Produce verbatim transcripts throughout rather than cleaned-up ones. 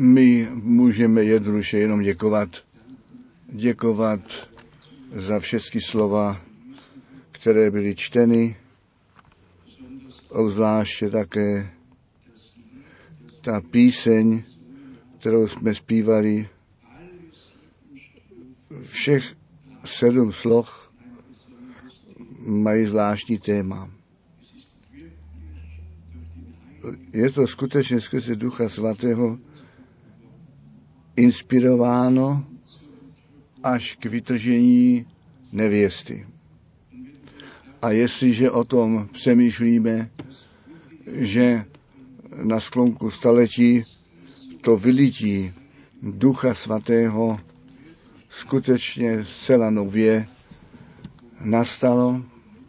My můžeme jednoduše jenom děkovat. Děkovat za všechny slova, které byly čteny, obzvláště také ta píseň, kterou jsme zpívali, všech sedm sloh mají zvláštní téma. Je to skutečně skrze Ducha Svatého inspirováno až k vytržení nevěsty. A jestliže o tom přemýšlíme, že na sklonku staletí to vylití Ducha Svatého skutečně zcela nově nastalo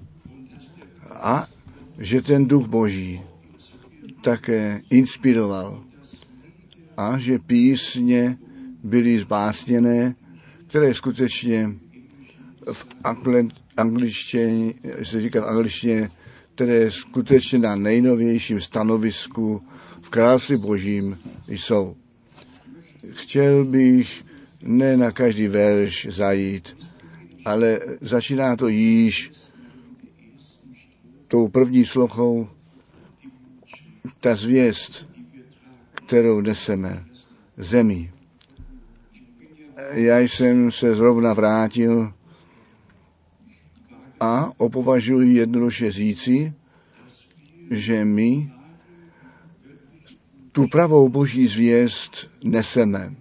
a že ten Duch Boží také inspiroval a že písně byly zbásněné, které skutečně v angličtině, se říká v angličtině, které skutečně na nejnovějším stanovisku v království Božím jsou. Chtěl bych ne na každý verš zajít, ale začíná to již tou první slochou, ta zvěst, kterou neseme zemí. Já jsem se zrovna vrátil a opovažuji jednoduše říci, že my tu pravou Boží zvěst neseme.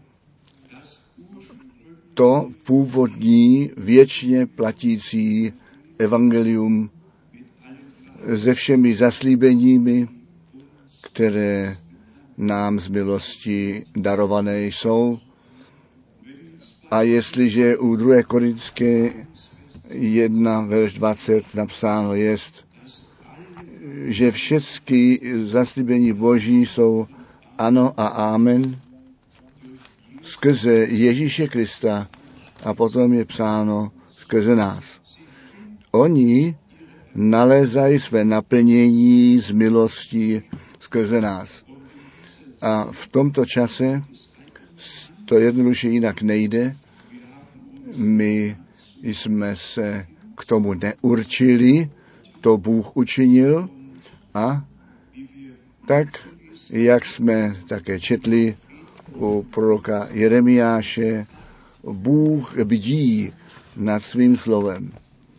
To původní, věčně platící evangelium se všemi zaslíbeními, které nám z milosti darované jsou. A jestliže u druhé Korinské jedna, verš dvacet napsáno jest, že všechny zaslíbení Boží jsou ano a amen skrze Ježíše Krista a potom je psáno skrze nás. Oni nalézají své naplnění z milosti skrze nás. A v tomto čase to jednoduše jinak nejde. My jsme se k tomu neurčili, to Bůh učinil a tak, jak jsme také četli u proroka Jeremiáše, Bůh bdí nad svým slovem.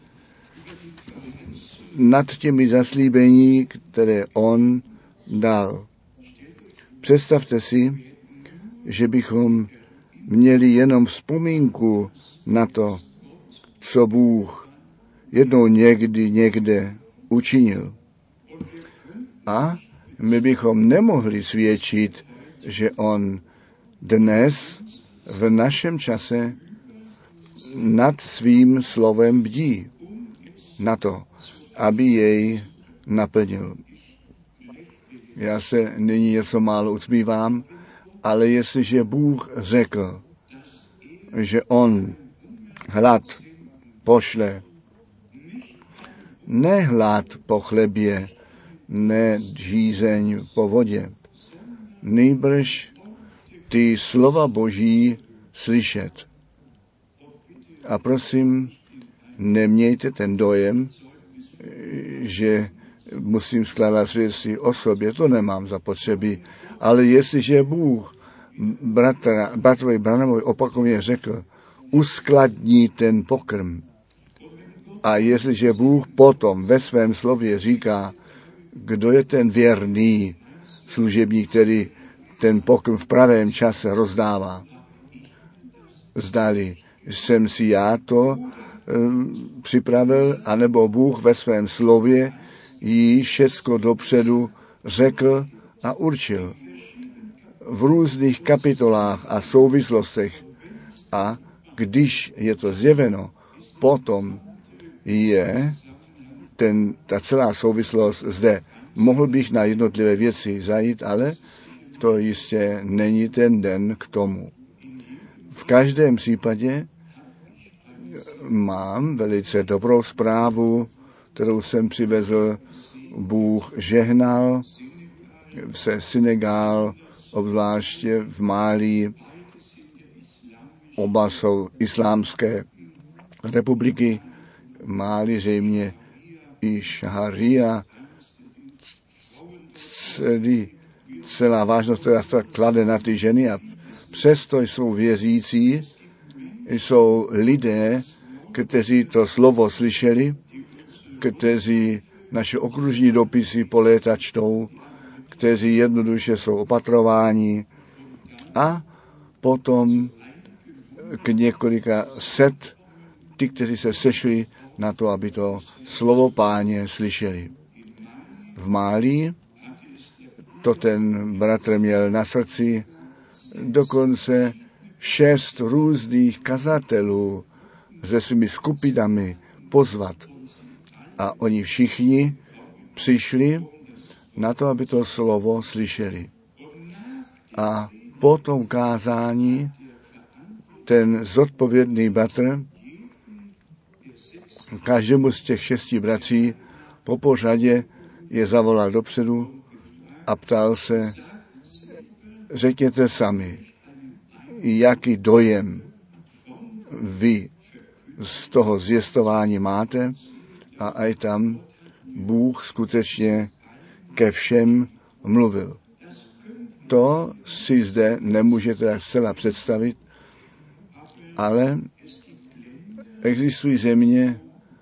Nad těmi zaslíbení, které on dal. Představte si, že bychom měli jenom vzpomínku na to, co Bůh jednou někdy někde učinil. A my bychom nemohli svědčit, že on dnes v našem čase nad svým slovem bdí na to, aby jej naplnil. Já se nyní něco málo usmívám, ale jestliže Bůh řekl, že on hlad pošle, ne hlad po chlebě, ne žízeň po vodě, nýbrž ty slova Boží slyšet. A prosím, nemějte ten dojem, že musím skládat svědectví o sobě, to nemám zapotřebí, ale jestliže Bůh bratra, bratrovi Branhamovi opakovaně řekl, uskladní ten pokrm, a jestliže Bůh potom ve svém slově říká, kdo je ten věrný služebník, který ten pokrm v pravém čase rozdává, zdali jsem si já to um, připravil, anebo Bůh ve svém slově jí všecko dopředu řekl a určil. V různých kapitolách a souvislostech. A když je to zjeveno, potom je ten, ta celá souvislost zde. Mohl bych na jednotlivé věci zajít, ale to jistě není ten den k tomu. V každém případě mám velice dobrou zprávu, kterou jsem přivezl. Bůh žehnal se Senegal obzvláště v Málii. Oba jsou islámské republiky. Málii zřejmě i šaria. Celý, celá vážnost, která se klade na ty ženy, a přesto jsou věřící, jsou lidé, kteří to slovo slyšeli, kteří naše okružní dopisy po léta čtou, kteří jednoduše jsou opatrováni, a potom k několika set ty, kteří se sešli na to, aby to slovo Páně slyšeli. V Málii to ten bratr měl na srdci, dokonce šest různých kazatelů se svými skupinami pozvat. A oni všichni přišli na to, aby to slovo slyšeli. A po tom kázání ten zodpovědný bratr každému z těch šesti bratří po pořadě je zavolal dopředu a ptal se, řekněte sami, jaký dojem vy z toho zvěstování máte, a aj tam Bůh skutečně ke všem mluvil. To si zde nemůžete zcela představit, ale existují země,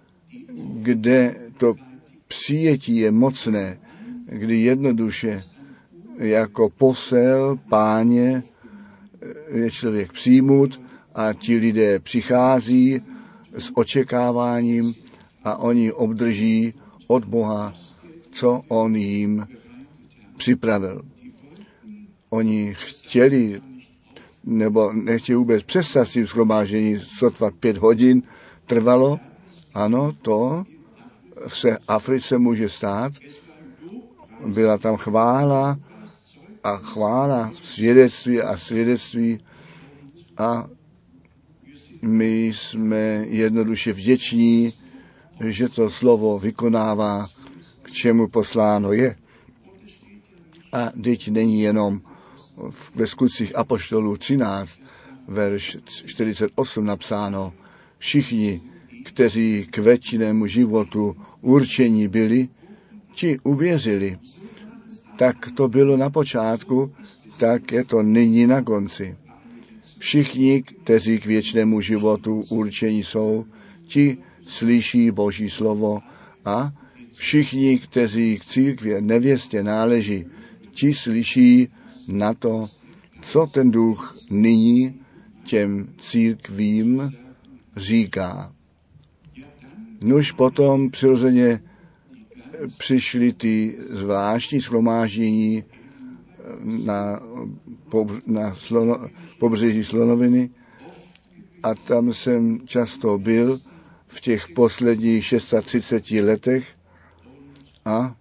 kde to přijetí je mocné, kdy jednoduše jako posel Páně je člověk přijmut a ti lidé přichází s očekáváním a oni obdrží od Boha, co on jim připravil. Oni chtěli, nebo nechtěli vůbec přestat s tím shromáždění, sotva pět hodin trvalo. Ano, to v Africe může stát. Byla tam chvála a chvála, svědectví a svědectví, a my jsme jednoduše vděční, že to slovo vykonává, k čemu posláno je. A teď není jenom ve Skutcích apoštolů třináct, verš čtyřicet osm napsáno, všichni, kteří k věčnému životu určení byli, ti uvěřili. Tak to bylo na počátku, tak je to nyní na konci. Všichni, kteří k věčnému životu určení jsou, ti slyší Boží slovo, a všichni, kteří k církvi nevěstě náleží, ti slyší na to, co ten duch nyní těm církvím říká. Nuž potom přirozeně přišly ty zvláštní shromáždění na, na slono, pobřeží Slonoviny, a tam jsem často byl v těch posledních třicet šest letech, a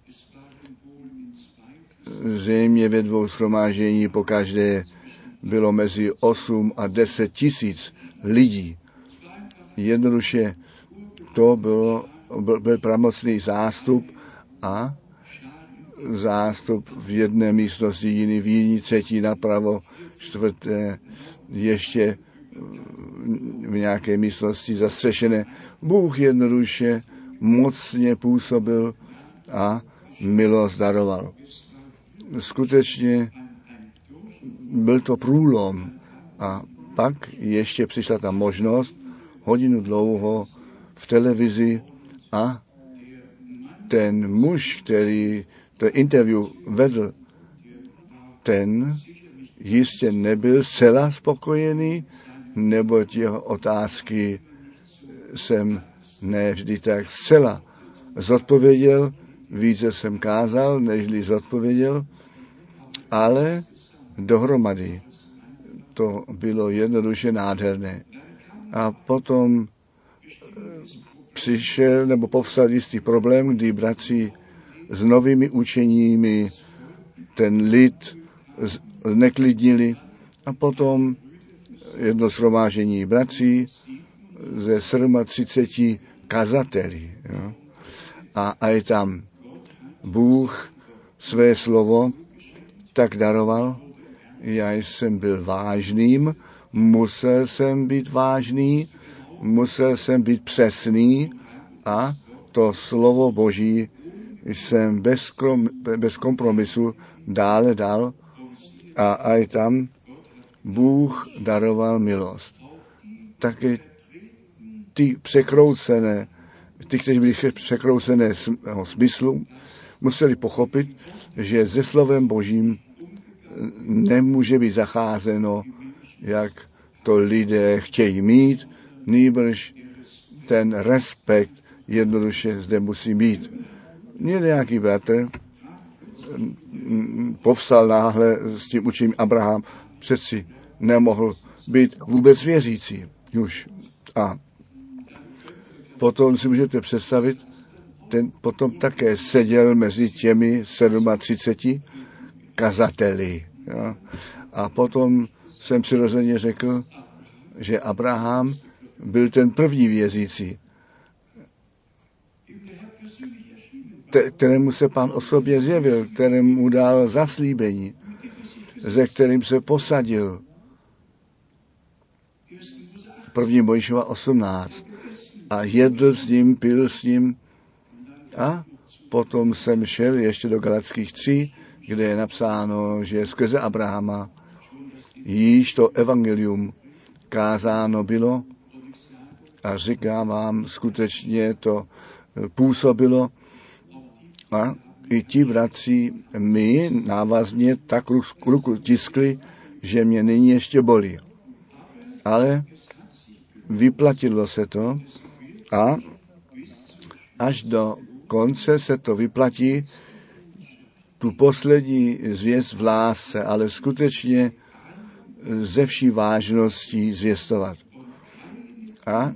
zřejmě ve dvou shromáždění po každé bylo mezi osm a deset tisíc lidí. Jednoduše to bylo, byl pravomocný zástup, a zástup v jedné místnosti, jiný v jiný, třetí napravo, čtvrté ještě v nějaké místnosti zastřešené. Bůh jednoduše mocně působil a milost daroval. Skutečně byl to průlom, a pak ještě přišla ta možnost hodinu dlouho v televizi, a ten muž, který to interview vedl, ten jistě nebyl zcela spokojený, neboť jeho otázky jsem ne vždy tak zcela zodpověděl, více jsem kázal, nežli zodpověděl, ale dohromady to bylo jednoduše nádherné. A potom přišel nebo povstal jistý problém, kdy bratři s novými učeními ten lid zneklidnili, a potom jedno shromáždění bratří ze třicet sedm kazateli. Jo. A, a je tam Bůh své slovo tak daroval, Já jsem byl vážným, musel jsem být vážný, musel jsem být přesný a to slovo Boží jsem bez, krom, bez kompromisu dále dal a aj tam Bůh daroval milost. Taky ty překroucené, ty, kteří byli překroucené smyslu, museli pochopit, že se slovem Božím nemůže být zacházeno, jak to lidé chtějí mít, nýbrž ten respekt jednoduše zde musí být. Mě nějaký bratr povstal náhle s tím učením Abraham, přeci nemohl být vůbec věřící. Už. A potom si můžete představit, ten potom také seděl mezi těmi třiceti kazateli. Jo. A potom jsem přirozeně řekl, že Abraham byl ten první věřící, kterému se Pán osobně zjevil, kterému mu dal zaslíbení, ze kterým se posadil. První Mojžíšova osmnáct. A jedl s ním, pil s ním. A potom jsem šel ještě do Galatských tři, kde je napsáno, že skrze Abrahama již to evangelium kázáno bylo a říkám vám, skutečně to působilo a i ti bratři mi návazně tak ruku tiskli, že mě nyní ještě bolí. Ale vyplatilo se to a až do konce se to vyplatí, tu poslední zvěst v lásce, ale skutečně ze vší vážností zvěstovat. A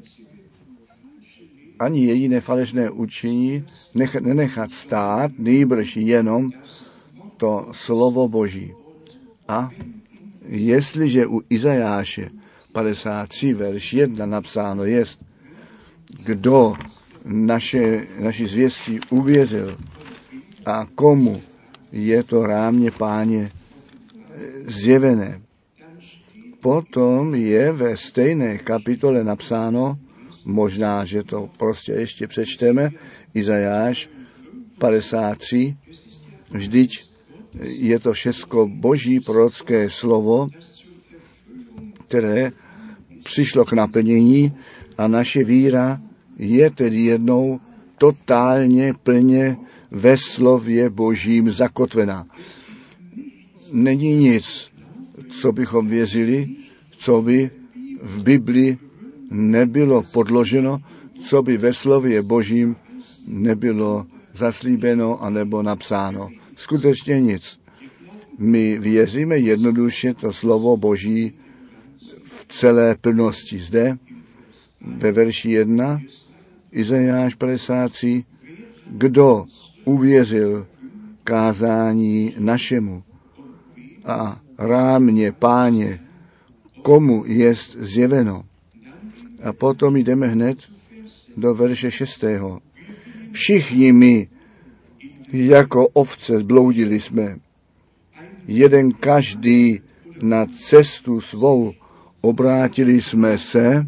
ani jediné falešné učení nech, nenechat stát, nýbrž jenom to slovo Boží. A jestliže u Izajáše padesát tři, verš jedna napsáno jest, kdo naše, naši zvěstí uvěřil a komu je to rámě Páně zjevené. Potom je ve stejné kapitole napsáno, možná, že to prostě ještě přečteme, Izajáš padesát tři, vždyť je to všecko Boží prorocké slovo, které přišlo k naplnění a naše víra je tedy jednou totálně plně ve slově Božím zakotvená. Není nic, co bychom věřili, co by v Biblii nebylo podloženo, co by ve slově Božím nebylo zaslíbeno anebo napsáno. Skutečně nic. My věříme jednoduše to slovo Boží v celé plnosti. Zde ve verši jedna Izajáš padesát tři, kdo uvěřil kázání našemu a rámě Páně, komu jest zjeveno. A potom jdeme hned do verše šestého. Všichni my, jako ovce, zbloudili jsme. Jeden každý na cestu svou obrátili jsme se.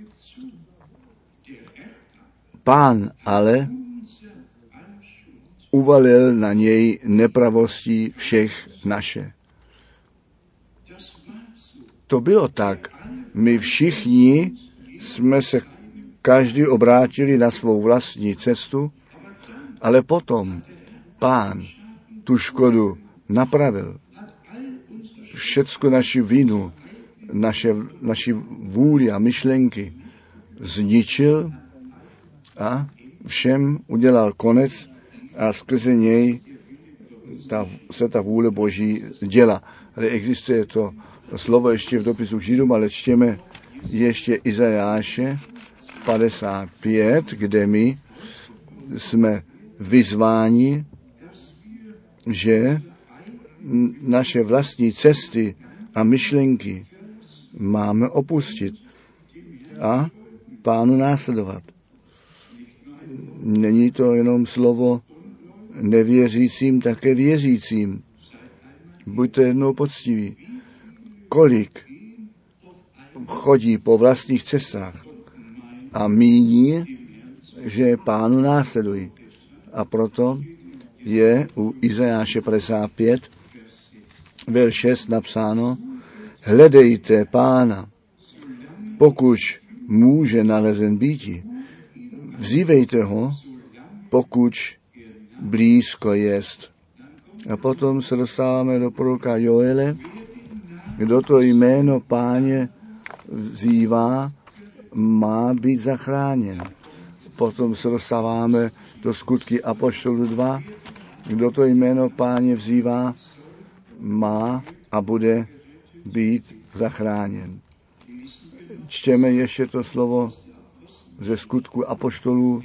Pán ale uvalil na něj nepravostí všech naše. To bylo tak. My všichni jsme se každý obrátili na svou vlastní cestu, ale potom Pán tu škodu napravil. Všecko naši vinu, naše, naši vůli a myšlenky zničil a všem udělal konec a skrze něj ta, se ta vůle Boží dělá. Ale existuje to slovo ještě v dopisu k Židům, ale čtěme ještě Izajáše padesát pět, kde my jsme vyzváni, že naše vlastní cesty a myšlenky máme opustit a Pánu následovat. Není to jenom slovo nevěřícím, také věřícím. Buďte jednou poctiví. kolik chodí po vlastních cestách a míní, že Pánu následují. A proto je u Izajáše padesát pět, verš šest napsáno: hledejte Pána, pokud může nalezen býti. Vzívejte ho, pokud blízko jest. A potom se dostáváme do proroka Joele, kdo to jméno Páně vzývá, má být zachráněn. Potom se dostáváme do Skutky apoštolů dva, kdo to jméno Páně vzývá, má a bude být zachráněn. Čteme ještě to slovo ze Skutku apoštolů,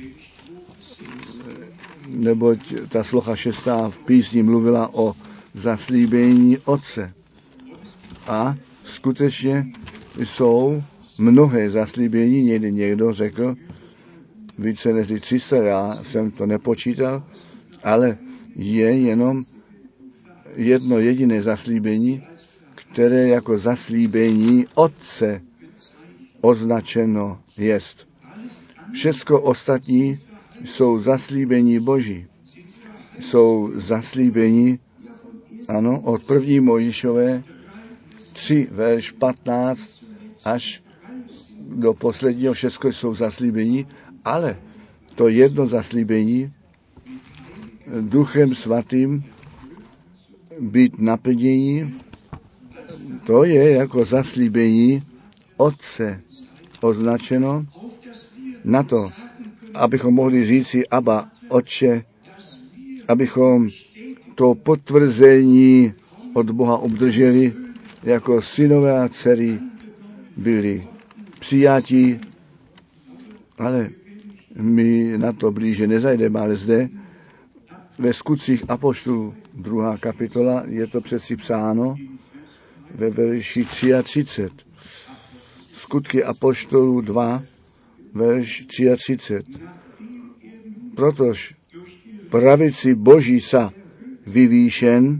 neboť ta sloha šestá v písni mluvila o zaslíbení Otce. A skutečně jsou mnohé zaslíbení, někdy někdo řekl, více než tři sta, já jsem to nepočítal, ale je jenom jedno jediné zaslíbení, které jako zaslíbení Otce označeno jest. Všecko ostatní jsou zaslíbení Boží. Jsou zaslíbení, ano, od první Mojžíšové tři, verš patnáct až do posledního, všecko jsou zaslíbení, ale to jedno zaslíbení Duchem Svatým být naplnění, to je jako zaslíbení Otce označeno na to, abychom mohli říci Abba, Otče, abychom to potvrzení od Boha obdrželi, jako synové a dcery byli přijatí, ale my na to blíže nezajdeme, ale zde ve Skutcích apoštolů, druhá kapitola, je to přeci psáno ve verši třicet tři. Skutky apoštolů dva, verš třicet tři. Protož pravici Boží sa vyvýšen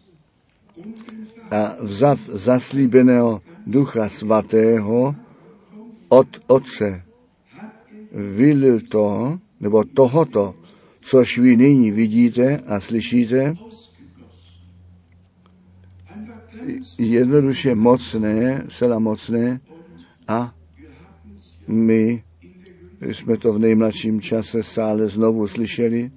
a vzav zaslíbeného Ducha Svatého od Otce vylil to, nebo tohoto, což vy nyní vidíte a slyšíte, jednoduše mocné, zcela mocné, a my jsme to v nejmladším čase stále znovu slyšeli,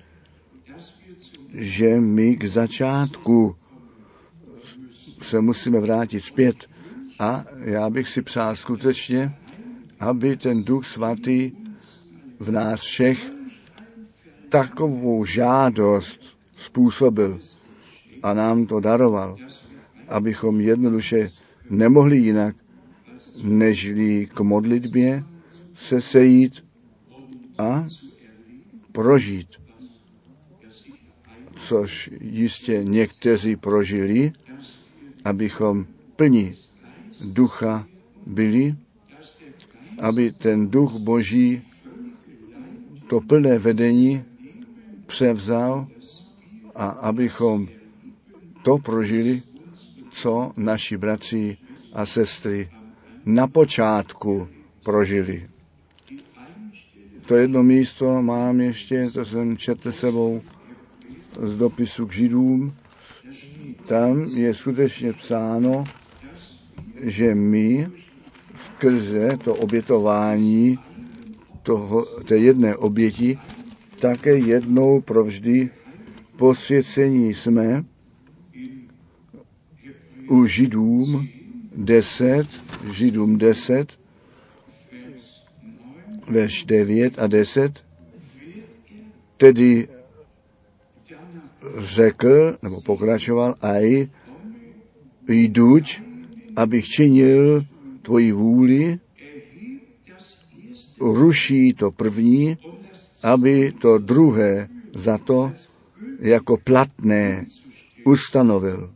že my k začátku se musíme vrátit zpět. A já bych si přál skutečně, aby ten Duch Svatý v nás všech takovou žádost způsobil a nám to daroval, abychom jednoduše nemohli jinak, nežli k modlitbě se sejít a prožít, což jistě někteří prožili, abychom plní Ducha byli, aby ten Duch Boží to plné vedení převzal a abychom to prožili, co naši bratři a sestry na počátku prožili. To jedno místo mám ještě, to jsem četl sebou z dopisu k Židům. Tam je skutečně psáno, že my skrze to obětování toho, té jedné oběti také jednou provždy posvěcení jsme u Židům deset, Židům deset, verš devět a deset, tedy řekl, nebo pokračoval, aj jduť, abych činil tvoji vůli, ruší to první, aby to druhé za to jako platné ustanovil.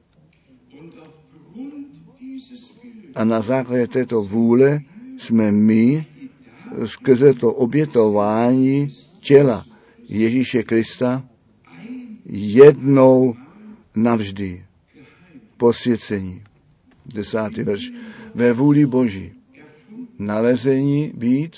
A na základě této vůle jsme my skrze to obětování těla Ježíše Krista jednou navždy posvěcení. desátý verš. Ve vůli Boží nalezení být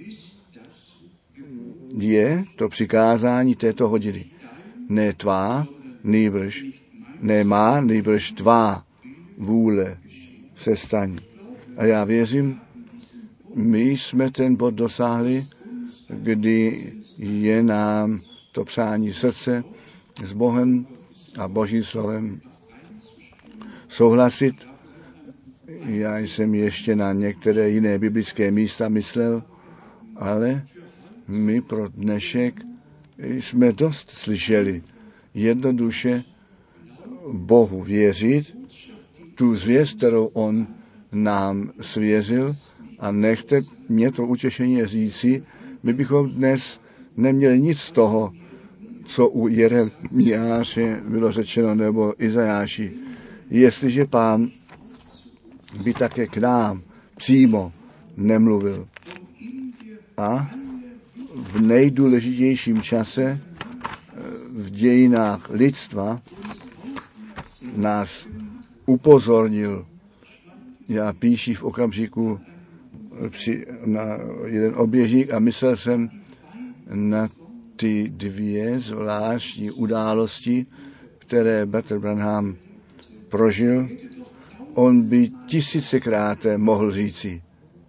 je to přikázání této hodiny. Ne tvá, nýbrž, ne má, nýbrž tvá vůle se staň. A já věřím, my jsme ten bod dosáhli, kdy je nám to přání srdce s Bohem a Božím slovem souhlasit. Já jsem ještě na některé jiné biblické místa myslel, ale my pro dnešek jsme dost slyšeli. Jednoduše Bohu věřit, tu zvěst, kterou on nám svěřil, a nechte mě to utěšení říci, my bychom dnes neměli nic z toho, co u Jeremiáše bylo řečeno, nebo Izajáši. Jestliže Pán by také k nám přímo nemluvil. A v nejdůležitějším čase v dějinách lidstva nás upozornil. Já píši v okamžiku při, na jeden oběžník a myslel jsem na ty dvě zvláštní události, které Brother Branham prožil. On by tisícekrát mohl říci,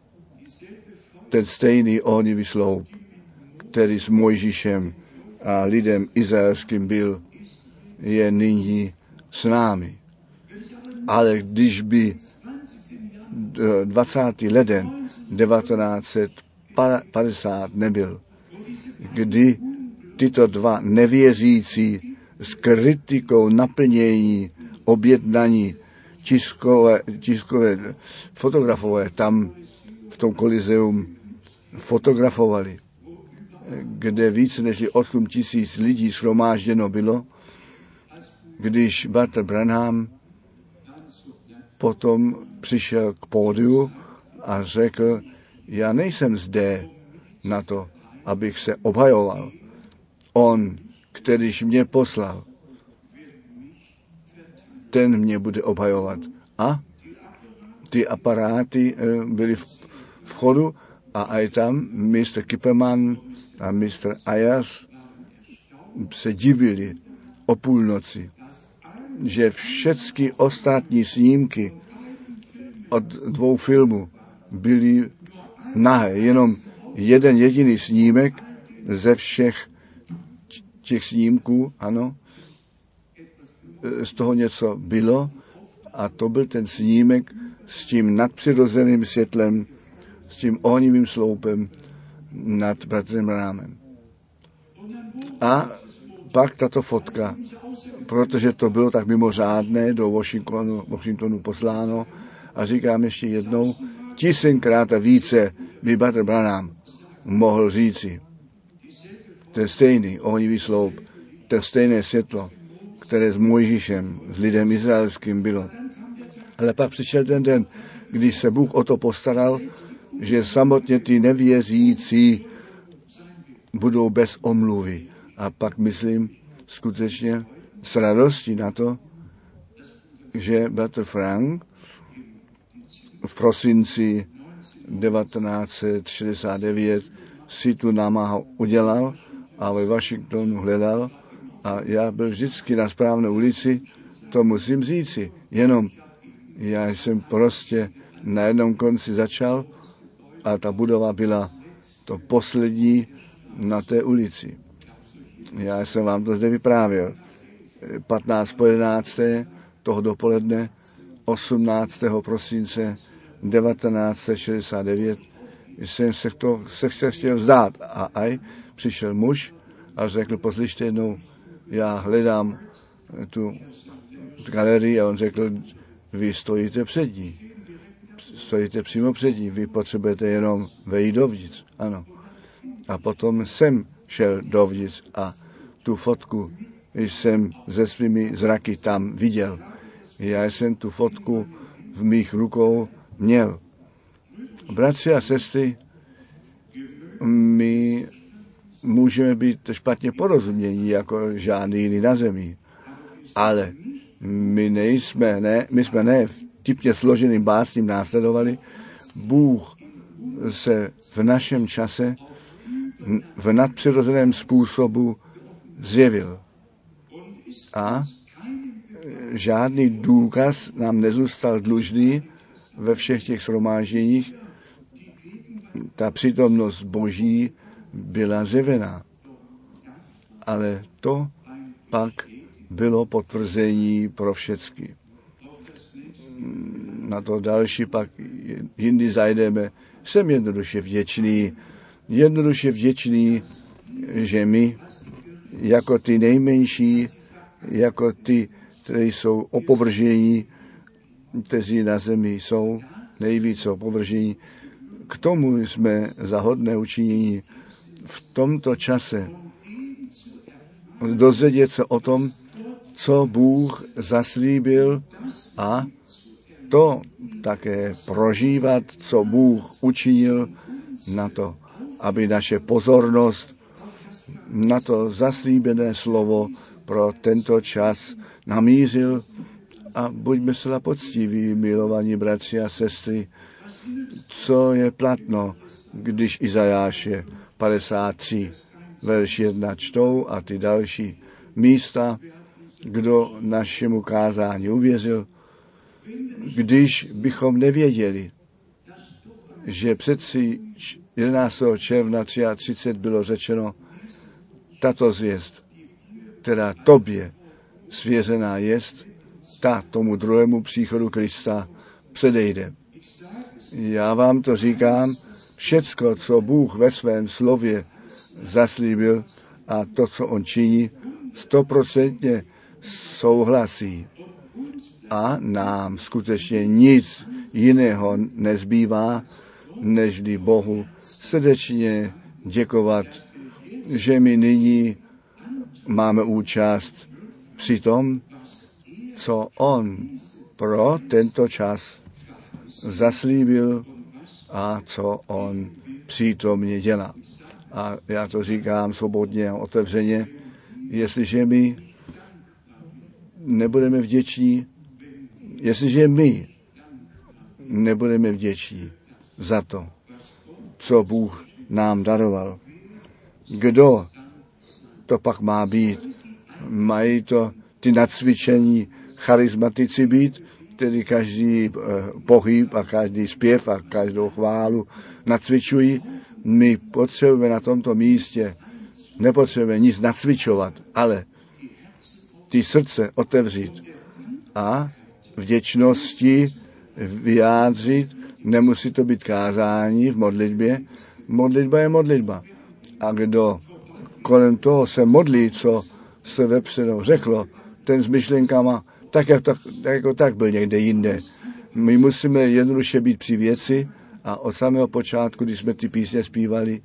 ten stejný ohnivý sloup, který s Mojžíšem a lidem izraelským byl, je nyní s námi. Ale když by dvacátého leden devatenáct set padesát nebyl, kdy tyto dva nevěřící s kritikou naplnění objednaní tiskové, tiskové fotografové tam v tom kolizeum fotografovali, kde více než osm tisíc lidí shromážděno bylo, když Brother Branham potom přišel k pódiu a řekl, já nejsem zde na to, abych se obhajoval. On, kterýž mě poslal, ten mě bude obhajovat. A ty aparáty byly v vchodu a aj tam mistr Kipperman a mistr Ayers se divili o půlnoci, že všechny ostatní snímky od dvou filmů byly nahé. Jenom jeden jediný snímek ze všech těch snímků, ano, z toho něco bylo a to byl ten snímek s tím nadpřirozeným světlem, s tím ohnivým sloupem nad Brotherem Branhamem. A pak tato fotka, protože to bylo tak mimořádné, do Washingtonu, Washingtonu posláno, a říkám ještě jednou, tisíckrát a více by Brother Branham mohl říci. Ten stejný ohnivý sloup, to stejné světlo, které s Mojžíšem, s lidem izraelským bylo. Ale pak přišel ten den, když se Bůh o to postaral, že samotně ty nevěřící budou bez omluvy. A pak myslím skutečně s radostí na to, že Brother Frank v prosinci devatenáct set šedesát devět si tu námahu udělal a ve Washingtonu hledal a já byl vždycky na správné ulici, to musím říci. Jenom já jsem prostě na jednom konci začal a ta budova byla to poslední na té ulici. Já jsem vám to zde vyprávěl. patnáct po jedenácté toho dopoledne osmnáctého prosince devatenáct set šedesát devět jsem se, to, se, se chtěl vzdát a aj přišel muž a řekl, poslyšte jednou, já hledám tu galerii a on řekl, vy stojíte před ní. Stojíte přímo před ní, vy potřebujete jenom vejít dovnitř. Ano. A potom jsem šel dovnitř a tu fotku jsem se svými zraky tam viděl. Já jsem tu fotku v mých rukou měl. Bratři a sestry, my můžeme být špatně porozumění jako žádný jiný na zemi, ale my nejsme, ne, my jsme ne v vtipně složeným básním následovali, Bůh se v našem čase v nadpřirozeném způsobu zjevil. A žádný důkaz nám nezůstal dlužný ve všech těch shromážděních. Ta přítomnost Boží byla zjevená. Ale to pak bylo potvrzení pro všechny. Na to další pak jindy zajdeme. Jsem jednoduše vděčný, jednoduše vděčný, že my, jako ty nejmenší, jako ty, kteří jsou opovržení, kteří na zemi jsou nejvíce opovržení, k tomu jsme za hodné učinění v tomto čase dozvědět se o tom, co Bůh zaslíbil a to také prožívat, co Bůh učinil na to, aby naše pozornost na to zaslíbené slovo pro tento čas namířil a buďme zcela poctiví, milovaní bratři a sestry, co je platno, když Izajáše padesát tři, verš jedna čtou a ty další místa, kdo našemu kázání uvěřil, když bychom nevěděli, že přeci jedenáctého června třicet tři bylo řečeno, tato zvěst, která tobě svěřená jest, ta tomu druhému příchodu Krista předejde. Já vám to říkám, všecko, co Bůh ve svém slově zaslíbil a to, co on činí, stoprocentně souhlasí. A nám skutečně nic jiného nezbývá, nežli Bohu srdečně děkovat, že my nyní máme účast při tom, co on pro tento čas zaslíbil a co on přítomně dělá. A já to říkám svobodně a otevřeně, jestliže my nebudeme vděční, jestliže my nebudeme vděční za to, co Bůh nám daroval, kdo to pak má být? Mají to ty nacvičení charismatici být, tedy každý eh, pohyb a každý zpěv a každou chválu nacvičují. My potřebujeme na tomto místě, nepotřebujeme nic nacvičovat, ale ty srdce otevřít a vděčnosti vyjádřit. Nemusí to být kázání v modlitbě. Modlitba je modlitba. A kdo kolem toho se modlí, co se vepředu řeklo, ten s myšlenkama, tak, jak, tak, tak jako tak byl někde jinde. My musíme jednoduše být při věci a od samého počátku, když jsme ty písně zpívali,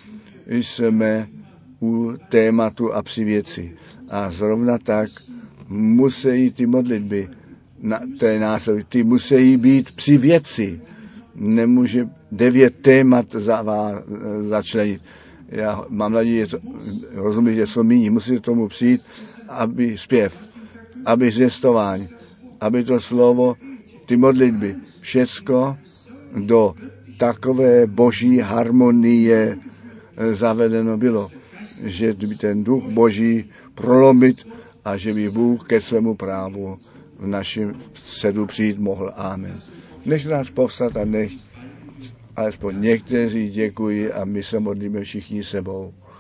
jsme u tématu a při věci. A zrovna tak musí ty modlitby, na, to je následky, ty musí být při věci. Nemůže devět témat za, začlenit. Já mám naději, že rozumím, že jsou míní, musí tomu přijít, aby zpěv, aby zvěstování, aby to slovo, ty modlitby, všecko do takové boží harmonie zavedeno bylo, že by ten duch boží prolomit a že by Bůh ke svému právu v našem středu přijít mohl. Amen. Nech nás povstat a nech alespoň někteří děkuji a my se modlíme všichni sebou.